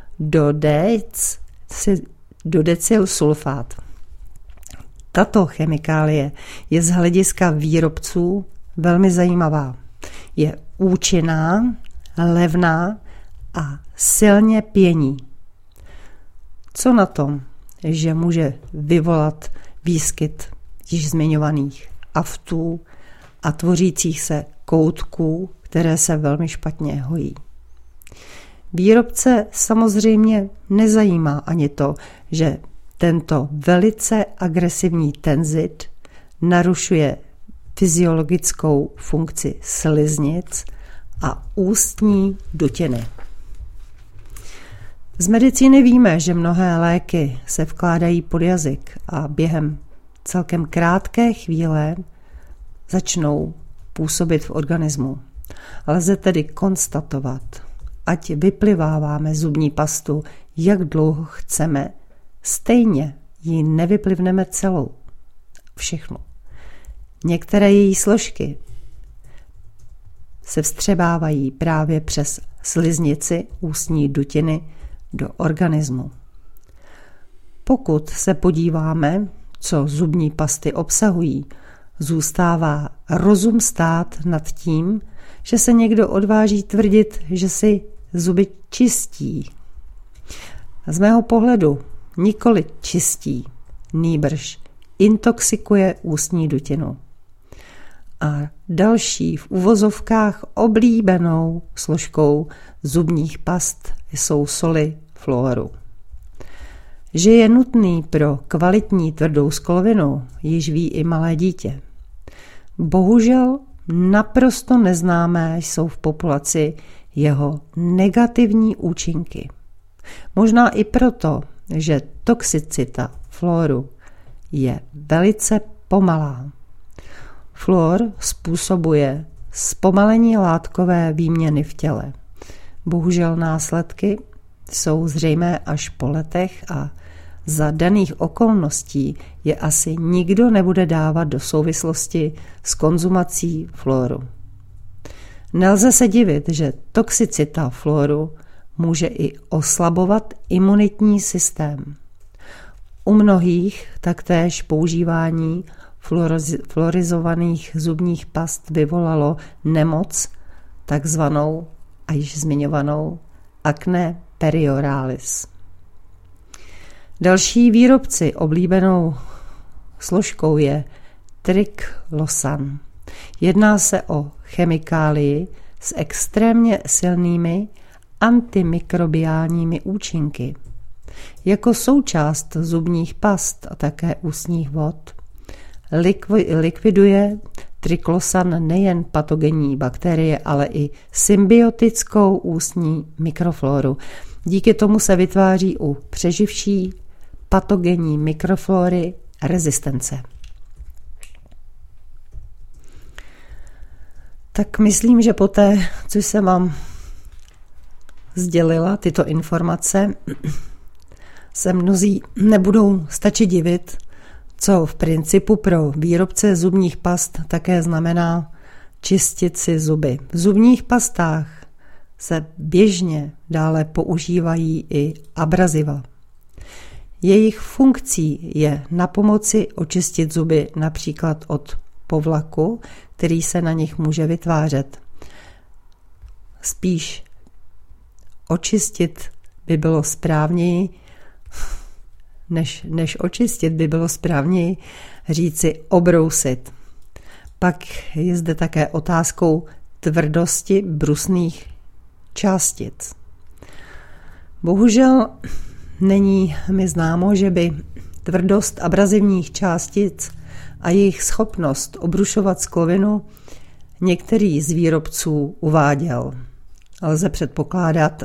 dodecyl sulfát. Tato chemikálie je z hlediska výrobců velmi zajímavá. Je účinná, levná a silně pění. Co na tom, že může vyvolat výskyt již zmiňovaných aftů a tvořících se koutků, které se velmi špatně hojí. Výrobce samozřejmě nezajímá ani to, že tento velice agresivní tenzid narušuje fyziologickou funkci sliznic a ústní dutiny. Z medicíny víme, že mnohé léky se vkládají pod jazyk a během celkem krátké chvíle začnou působit v organismu. Lze tedy konstatovat, ať vypliváváme zubní pastu, jak dlouho chceme, stejně ji nevyplivneme celou. Všechno. Některé její složky se vstřebávají právě přes sliznici ústní dutiny do organismu. Pokud se podíváme, co zubní pasty obsahují, zůstává rozum stát nad tím, že se někdo odváží tvrdit, že si zuby čistí. Z mého pohledu nikoli čistí, nýbrž intoxikuje ústní dutinu. A další v uvozovkách oblíbenou složkou zubních past jsou soli fluoru. Že je nutný pro kvalitní tvrdou sklovinu, již ví i malé dítě. Bohužel naprosto neznámé jsou v populaci jeho negativní účinky. Možná i proto, že toxicita fluoru je velice pomalá. Fluor způsobuje zpomalení látkové výměny v těle. Bohužel následky jsou zřejmé až po letech a za daných okolností je asi nikdo nebude dávat do souvislosti s konzumací fluoru. Nelze se divit, že toxicita fluoru může i oslabovat imunitní systém. U mnohých taktéž používání fluorizovaných zubních past vyvolalo nemoc, takzvanou a již zmiňovanou acne perioralis. Další výrobci oblíbenou složkou je triclosan. Jedná se o chemikálii s extrémně silnými antimikrobiálními účinky. Jako součást zubních past a také ústních vod likviduje triclosan nejen patogenní bakterie, ale i symbiotickou ústní mikrofloru. Díky tomu se vytváří u přeživší patogenní mikroflory rezistence. Tak myslím, že poté, co jsem vám sdělila tyto informace, se mnozí nebudou stačit divit, co v principu pro výrobce zubních past také znamená čistit si zuby. V zubních pastách se běžně dále používají i abraziva. Jejich funkcí je napomoci očistit zuby například od povlaku, který se na nich může vytvářet. Spíš očistit by bylo správněji, než, než očistit by bylo správněji říci obrousit. Pak je zde také otázkou tvrdosti brusných částic. Bohužel není mi známo, že by tvrdost abrazivních částic a jejich schopnost obrušovat sklovinu některý z výrobců uváděl. Lze předpokládat,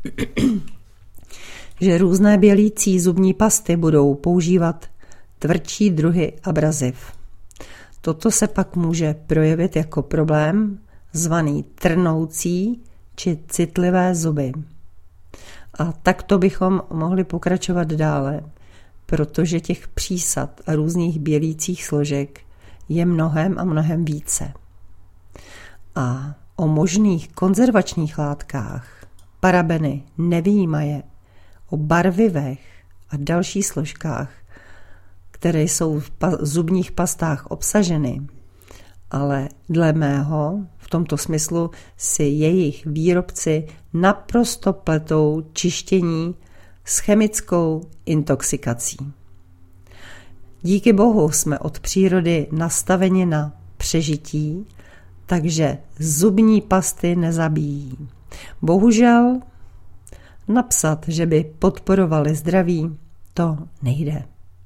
že různé bělící zubní pasty budou používat tvrdší druhy abraziv. Toto se pak může projevit jako problém zvaný trnoucí či citlivé zuby. A takto bychom mohli pokračovat dále, protože těch přísad a různých bělících složek je mnohem a mnohem více. A o možných konzervačních látkách, parabeny nevyjímaje, o barvivech a dalších složkách, které jsou v pa- zubních pastách obsaženy, ale dle mého v tomto smyslu si jejich výrobci naprosto pletou čištění s chemickou intoxikací. Díky Bohu jsme od přírody nastaveni na přežití, takže zubní pasty nezabíjí. Bohužel napsat, že by podporovali zdraví, to nejde.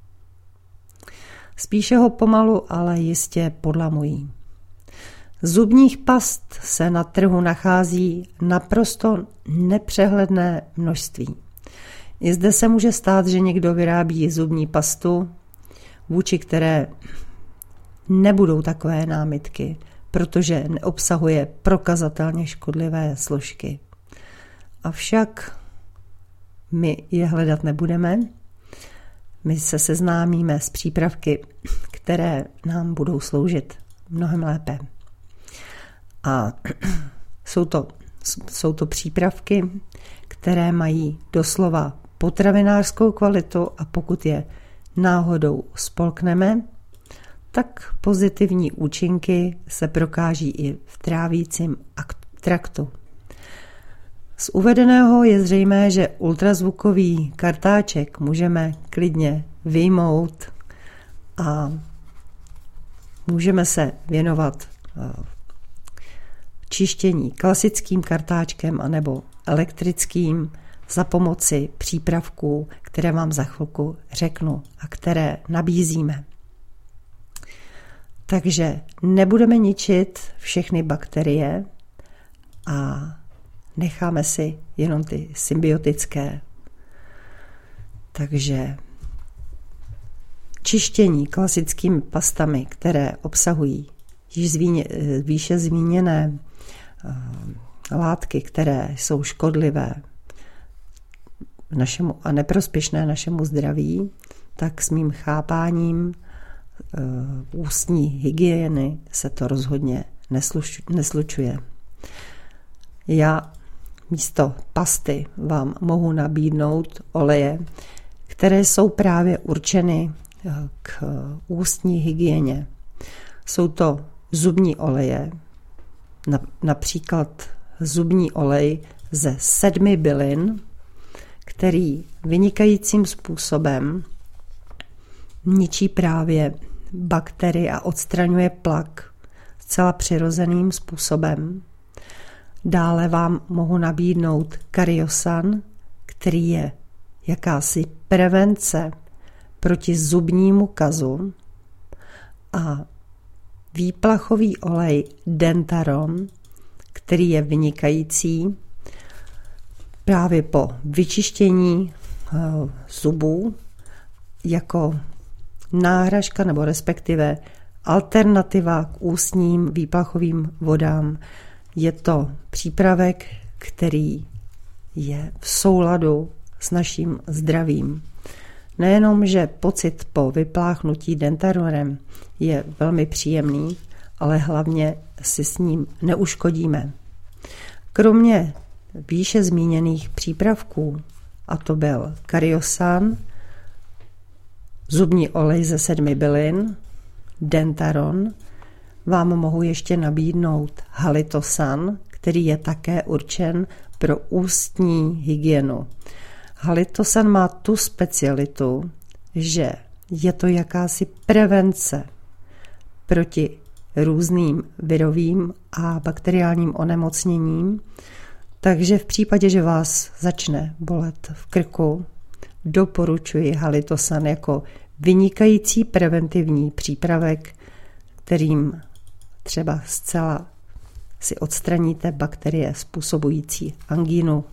Spíše ho pomalu, ale jistě podlamují. Zubních past se na trhu nachází naprosto nepřehledné množství. I zde se může stát, že někdo vyrábí zubní pastu, vůči které nebudou takové námitky, protože neobsahuje prokazatelně škodlivé složky. Avšak my je hledat nebudeme. My se seznámíme s přípravky, které nám budou sloužit mnohem lépe. A jsou to, jsou to přípravky, které mají doslova potravinářskou kvalitu a pokud je náhodou spolkneme, tak pozitivní účinky se prokáží i v trávícím traktu. Z uvedeného je zřejmé, že ultrazvukový kartáček můžeme klidně vyjmout a můžeme se věnovat čištění klasickým kartáčkem anebo elektrickým za pomoci přípravků, které vám za chvilku řeknu a které nabízíme. Takže nebudeme ničit všechny bakterie a necháme si jenom ty symbiotické. Takže čištění klasickými pastami, které obsahují již zvíně, výše zmíněné uh, látky, které jsou škodlivé našemu a neprospěšné našemu zdraví, tak s mým chápáním uh, ústní hygieny se to rozhodně nesluč, neslučuje. Já místo pasty vám mohu nabídnout oleje, které jsou právě určeny k ústní hygieně. Jsou to zubní oleje, například zubní olej ze sedmi bylin, který vynikajícím způsobem ničí právě bakterie a odstraňuje plak zcela přirozeným způsobem. Dále vám mohu nabídnout Kariosan, který je jakási prevence proti zubnímu kazu, a výplachový olej Dentaron, který je vynikající právě po vyčištění zubů jako náhražka nebo respektive alternativa k ústním výplachovým vodám. Je to přípravek, který je v souladu s naším zdravím. Nejenom, že pocit po vypláchnutí Dentaronem je velmi příjemný, ale hlavně si s ním neuškodíme. Kromě výše zmíněných přípravků, a to byl Kariosan, zubní olej ze sedmi bylin, Dentaron, vám mohu ještě nabídnout Halitosan, který je také určen pro ústní hygienu. Halitosan má tu specialitu, že je to jakási prevence proti různým virovým a bakteriálním onemocněním, takže v případě, že vás začne bolet v krku, doporučuji Halitosan jako vynikající preventivní přípravek, kterým třeba zcela si odstraníte bakterie způsobující angínu.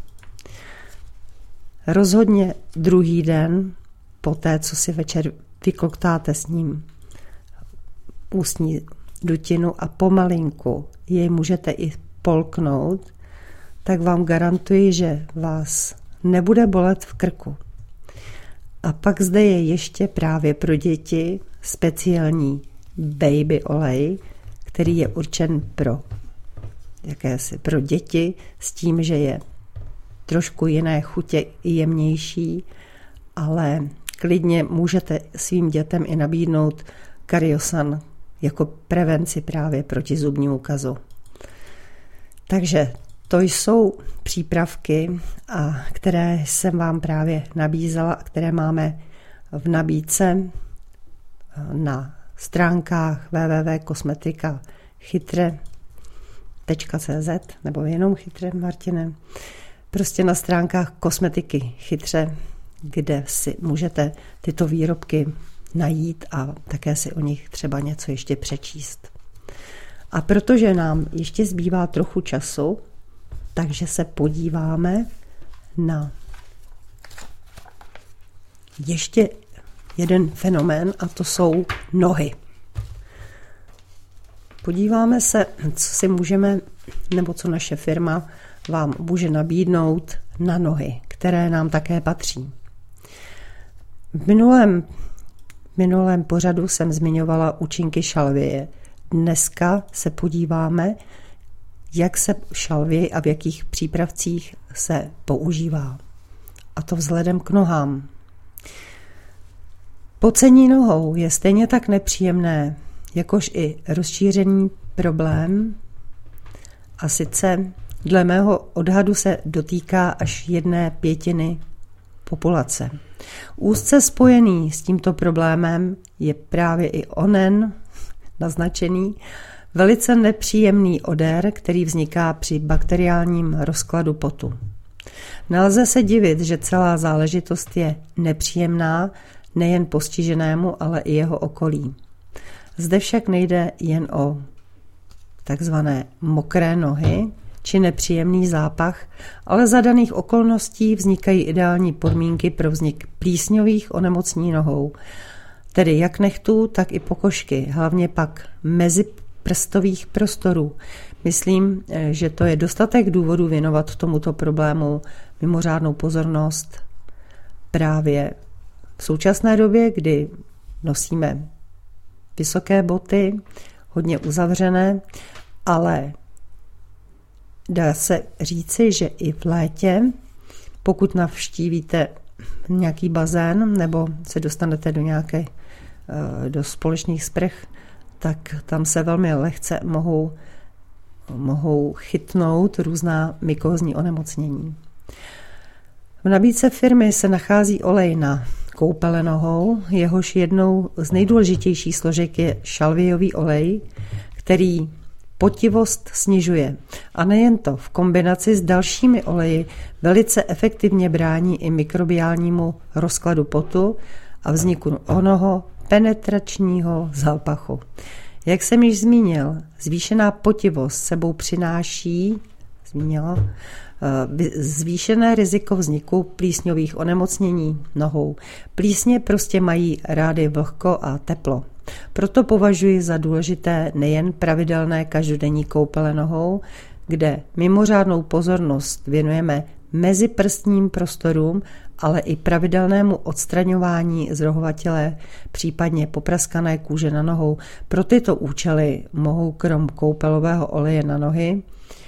Rozhodně druhý den, po té, co si večer vykloktáte s ním ústní dutinu a pomalinku jej můžete i polknout, tak vám garantuji, že vás nebude bolet v krku. A pak zde je ještě právě pro děti speciální baby olej, který je určen pro jakési pro děti s tím, že je trošku jiné chutě, jemnější, ale klidně můžete svým dětem i nabídnout Kariosan jako prevenci právě proti zubnímu kazu. Takže to jsou přípravky, a které jsem vám právě nabízela a které máme v nabídce na stránkách w w w tečka kosmetika chytre tečka c z nebo jenom Chytre, Martine. Prostě na stránkách Kosmetiky Chytře, kde si můžete tyto výrobky najít a také si o nich třeba něco ještě přečíst. A protože nám ještě zbývá trochu času, takže se podíváme na ještě jeden fenomén, a to jsou nohy. Podíváme se, co si můžeme, nebo co naše firma vám může nabídnout na nohy, které nám také patří. V minulém, minulém pořadu jsem zmiňovala účinky šalvěje. Dneska se podíváme jak se šalvěj a v jakých přípravcích se používá. A to vzhledem k nohám. Pocení nohou je stejně tak nepříjemné, jakož i rozšířený problém. A sice dle mého odhadu se dotýká až jedné pětiny populace. Úzce spojený s tímto problémem je právě i onen naznačený velice nepříjemný odér, který vzniká při bakteriálním rozkladu potu. Nelze se divit, že celá záležitost je nepříjemná nejen postiženému, ale i jeho okolí. Zde však nejde jen o takzvané mokré nohy či nepříjemný zápach, ale za daných okolností vznikají ideální podmínky pro vznik plísňových onemocnění nohou, tedy jak nechtů, tak i pokožky, hlavně pak mezi prstových prostorů. Myslím, že to je dostatek důvodů věnovat tomuto problému mimořádnou pozornost právě v současné době, kdy nosíme vysoké boty, hodně uzavřené, ale dá se říci, že i v létě, pokud navštívíte nějaký bazén nebo se dostanete do nějaké do společných sprch, tak tam se velmi lehce mohou, mohou chytnout různá mykózní onemocnění. V nabídce firmy se nachází olej na koupele nohou, jehož jednou z nejdůležitějších složek je šalvějový olej, který potivost snižuje. A nejen to, v kombinaci s dalšími oleji velice efektivně brání i mikrobiálnímu rozkladu potu a vzniku onoho penetračního zápachu. Jak jsem již zmínil, zvýšená potivost sebou přináší zmínila, zvýšené riziko vzniku plísňových onemocnění nohou. Plísně prostě mají rády vlhko a teplo. Proto považuji za důležité nejen pravidelné každodenní koupele nohou, kde mimořádnou pozornost věnujeme meziprstním prostorům, ale i pravidelnému odstraňování zrohovatělé, případně popraskané kůže na nohou. Pro tyto účely mohou krom koupelového oleje na nohy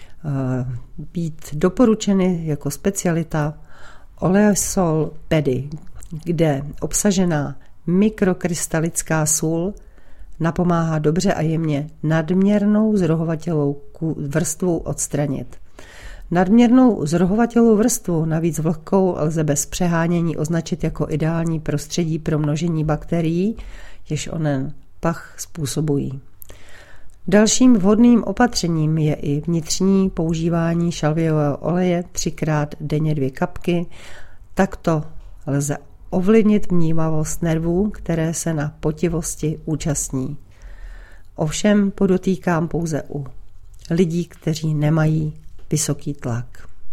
být doporučeny jako specialita Oleosol Pedy, kde obsažená mikrokrystalická sůl napomáhá dobře a jemně nadměrnou zrohovatělou vrstvu odstranit. Nadměrnou zrohovatělou vrstvu, navíc vlhkou, lze bez přehánění označit jako ideální prostředí pro množení bakterií, jež onen pach způsobují. Dalším vhodným opatřením je i vnitřní používání šalvějového oleje třikrát denně dvě kapky. Takto lze ovlivnit vnímavost nervů, které se na potivosti účastní. Ovšem podotýkám pouze u lidí, kteří nemají vysoký tlak.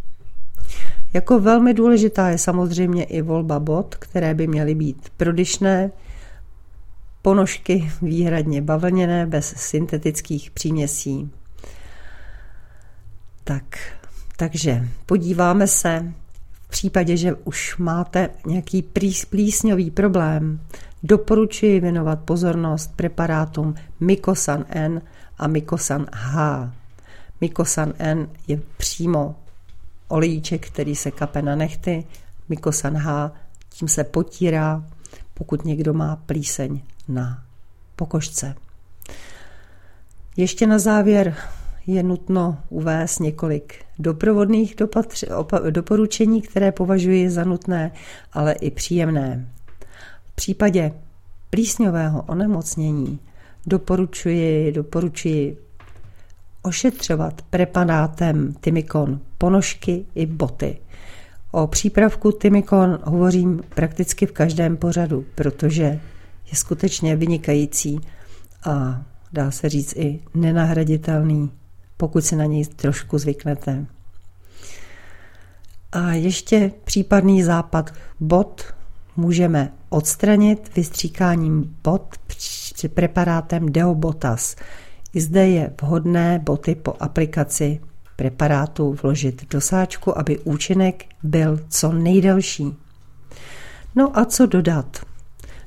Jako velmi důležitá je samozřejmě i volba bot, které by měly být prodyšné, ponožky výhradně bavlněné, bez syntetických příměsí. Tak, takže podíváme se v případě, že už máte nějaký plísňový problém. Doporučuji věnovat pozornost preparátům Mycosan N a Mycosan H. Mycosan N je přímo olejček, který se kape na nehty. Mycosan H tím se potírá, pokud někdo má plíseň na pokožce. Ještě na závěr je nutno uvést několik doprovodných dopatř- opa- doporučení, které považuji za nutné, ale i příjemné. V případě plísňového onemocnění doporučuji, doporučuji ošetřovat preparátem Tymicon ponožky i boty. O přípravku Tymicon hovořím prakticky v každém pořadu, protože je skutečně vynikající a dá se říct i nenahraditelný, pokud si na něj trošku zvyknete. A ještě případný západ bot můžeme odstranit vystříkáním bot preparátem Deobotas. I zde je vhodné boty po aplikaci preparátu vložit do sáčku, aby účinek byl co nejdelší. No a co dodat?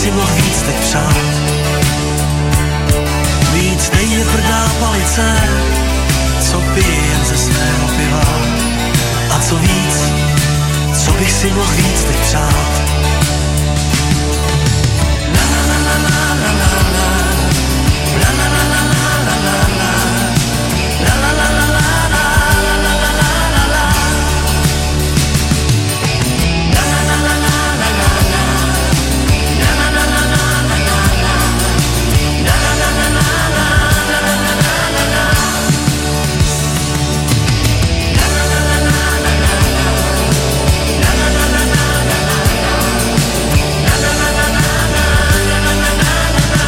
si mohl víc teď přát. Víc dej tvrdá palice, co pije jen ze svého piva. A co víc, co bych si mohl víc teď přát. La la la la la la la la. La la la la la la la la. La la la la la la la la la la la. La la la la la la la la. La la la la la la la la. La la la la la la la la la la. La la la la la la la la. La la la la la la la la. La la la la la la la la.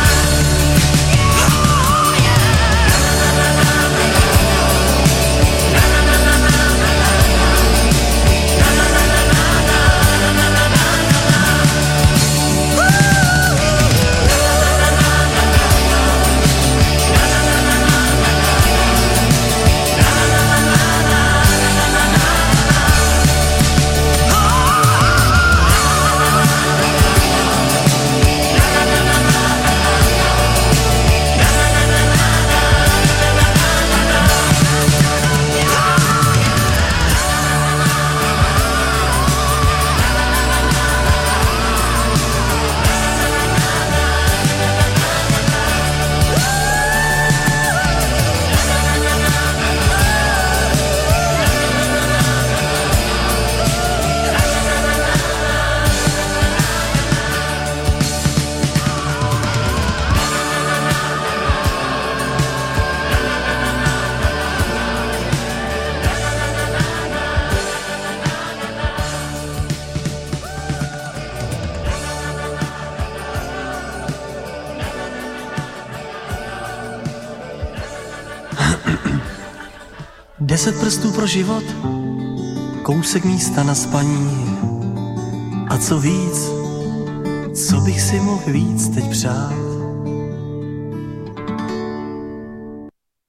Deset prstů pro život, kousek místa na spaní. A co víc, co bych si mohl víc teď přát.